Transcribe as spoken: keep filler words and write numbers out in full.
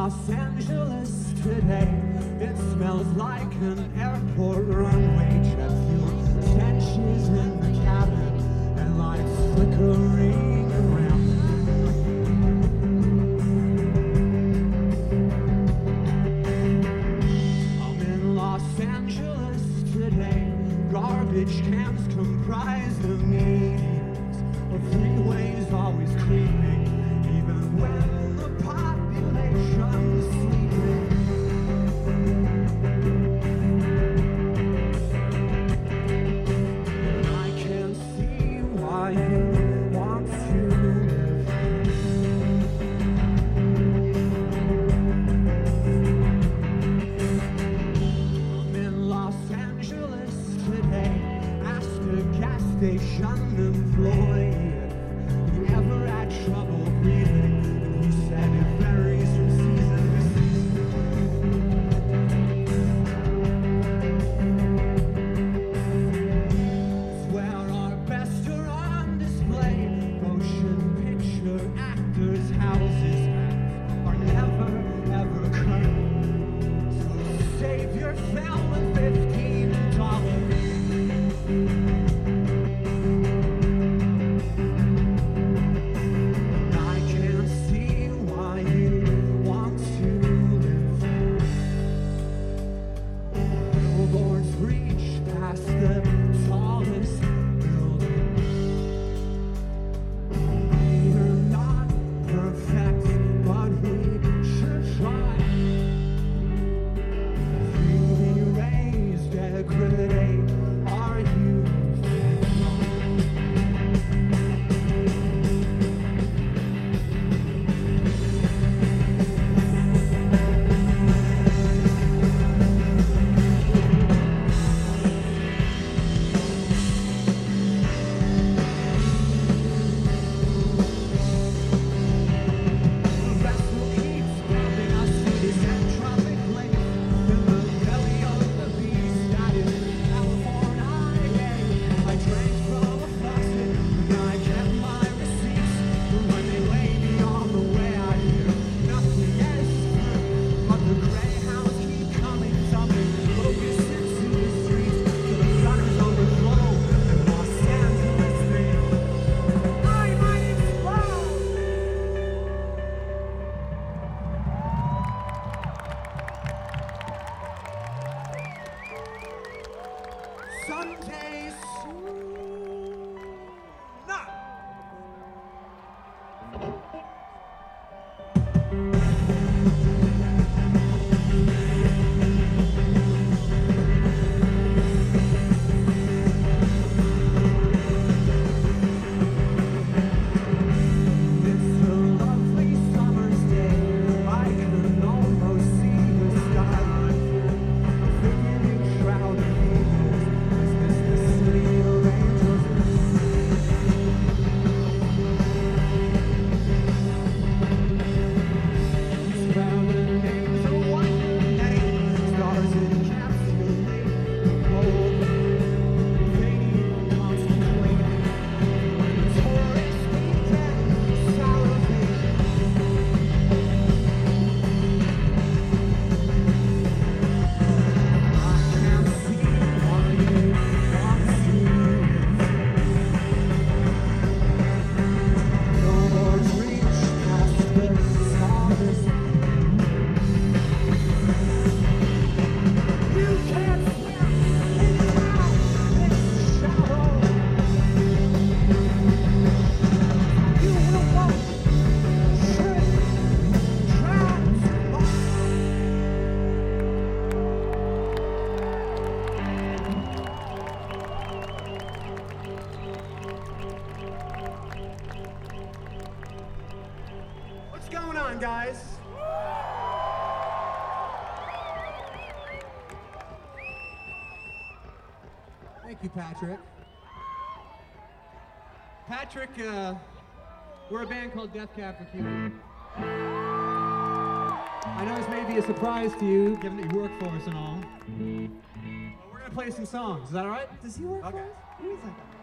Los Angeles today. It smells like an airport runway. Jet fuel stenches in the cabin and lights flickering around. I'm in Los Angeles today. Garbage cans comprise the medians. The freeway's always creeping, even when the population's sleeping. And I can see why you want to live. I'm in Los Angeles today. Ask a gas station employee if he ever had trouble breathing, and he said it varies from season to season. It's where our best are on display. Motion picture actors' houses are never ever curtained. So save your film with fifteen dollars. Sundays. Not. What's going on, guys? Thank you, Patrick. Patrick, uh, we're a band called Death Cab for Cutie. I know this may be a surprise to you, given that you work for us and all. But we're gonna play some songs. Is that all right? Does he work Okay. for us? Who is that guy?